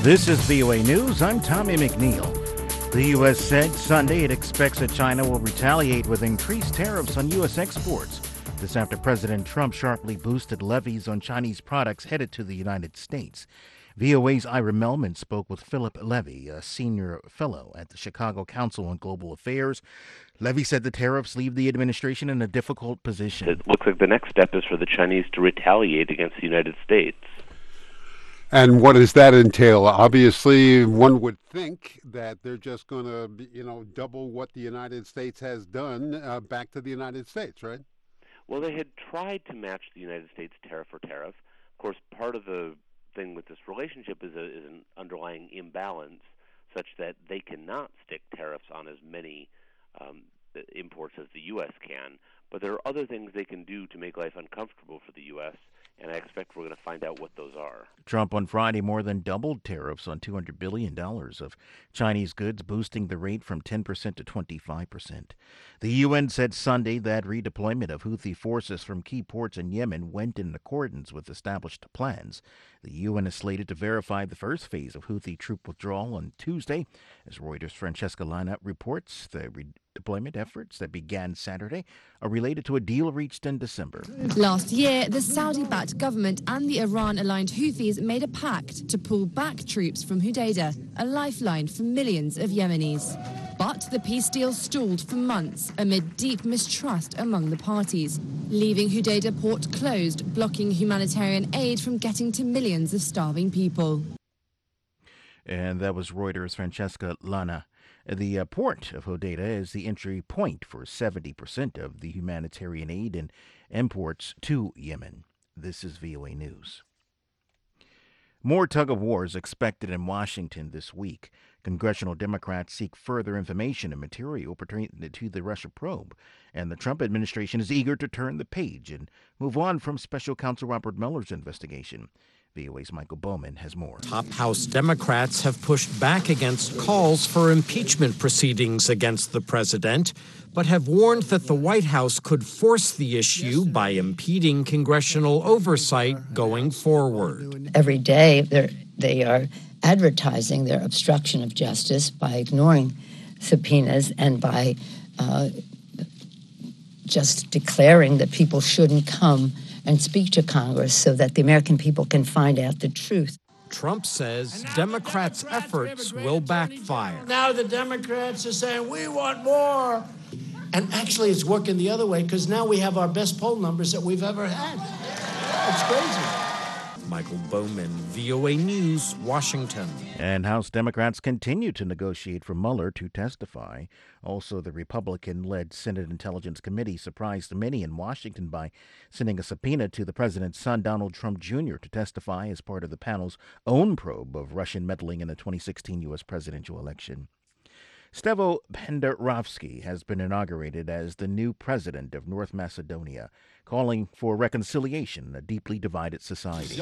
This is VOA News. I'm Tommy McNeil. The U.S. said Sunday it expects that China will retaliate with increased tariffs on U.S. exports. This after President Trump sharply boosted levies on Chinese products headed to the United States. VOA's Ira Melman spoke with Philip Levy, a senior fellow at the Chicago Council on Global Affairs. Levy said the tariffs leave the administration in a difficult position. It looks like the next step is for the Chinese to retaliate against the United States. And what does that entail? Obviously, one would think that they're just going to, double what the United States has done back to the United States, right? Well, they had tried to match the United States tariff for tariff. Of course, part of the thing with this relationship is an underlying imbalance such that they cannot stick tariffs on as many imports as the U.S. can. But there are other things they can do to make life uncomfortable for the U.S., and I expect we're going to find out what those are. Trump on Friday more than doubled tariffs on $200 billion of Chinese goods, boosting the rate from 10% to 25%. The UN said Sunday that redeployment of Houthi forces from key ports in Yemen went in accordance with established plans. The UN is slated to verify the first phase of Houthi troop withdrawal on Tuesday. As Reuters' Francesca Lana reports, the redeployment efforts that began Saturday are related to a deal reached in December. Last year, the Saudi-backed government and the Iran-aligned Houthis made a pact to pull back troops from Hodeidah, a lifeline for millions of Yemenis. But the peace deal stalled for months amid deep mistrust among the parties, leaving Hodeidah port closed, blocking humanitarian aid from getting to millions of starving people. And that was Reuters' Francesca Lana. The port of Hodeidah is the entry point for 70% of the humanitarian aid and imports to Yemen. This is VOA News. More tug-of-wars expected in Washington this week. Congressional Democrats seek further information and material pertaining to the Russia probe, and the Trump administration is eager to turn the page and move on from Special Counsel Robert Mueller's investigation. VOA's Michael Bowman has more. Top House Democrats have pushed back against calls for impeachment proceedings against the president, but have warned that the White House could force the issue by impeding congressional oversight going forward. Every day they are advertising their obstruction of justice by ignoring subpoenas and by just declaring that people shouldn't come and speak to Congress so that the American people can find out the truth. Trump says Democrats' efforts will backfire. Now the Democrats are saying, we want more. And actually it's working the other way because now we have our best poll numbers that we've ever had. It's crazy. Michael Bowman, VOA News, Washington. And House Democrats continue to negotiate for Mueller to testify. Also, the Republican-led Senate Intelligence Committee surprised many in Washington by sending a subpoena to the president's son, Donald Trump Jr., to testify as part of the panel's own probe of Russian meddling in the 2016 U.S. presidential election. Stevo Pendarovsky has been inaugurated as the new president of North Macedonia, calling for reconciliation in a deeply divided society.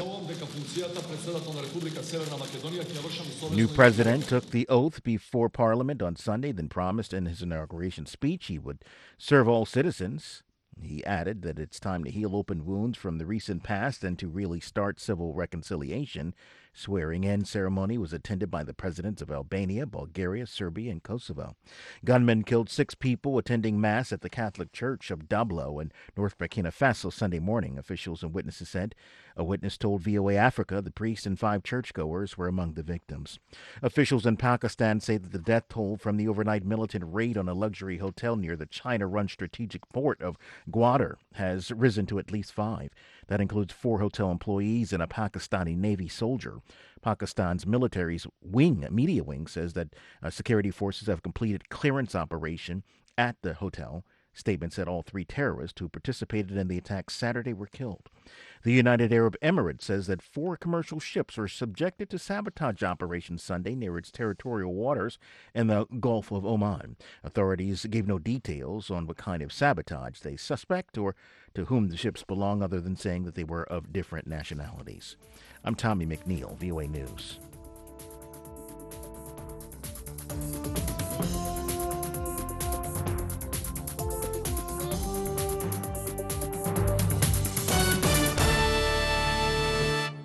New president took the oath before Parliament on Sunday, then promised in his inauguration speech he would serve all citizens. He added that it's time to heal open wounds from the recent past and to really start civil reconciliation. Swearing-in ceremony was attended by the presidents of Albania, Bulgaria, Serbia, and Kosovo. Gunmen killed 6 people attending Mass at the Catholic Church of Dablo in North Burkina Faso Sunday morning, officials and witnesses said. A witness told VOA Africa the priest and 5 churchgoers were among the victims. Officials in Pakistan say that the death toll from the overnight militant raid on a luxury hotel near the China-run strategic port of Gwadar has risen to at least 5. That includes 4 hotel employees and a Pakistani Navy soldier. Pakistan's military's media wing says that security forces have completed clearance operation at the hotel. Statement said all 3 terrorists who participated in the attack Saturday were killed. The United Arab Emirates says that 4 commercial ships were subjected to sabotage operations Sunday near its territorial waters in the Gulf of Oman. Authorities gave no details on what kind of sabotage they suspect or to whom the ships belong, other than saying that they were of different nationalities. I'm Tommy McNeil, VOA News.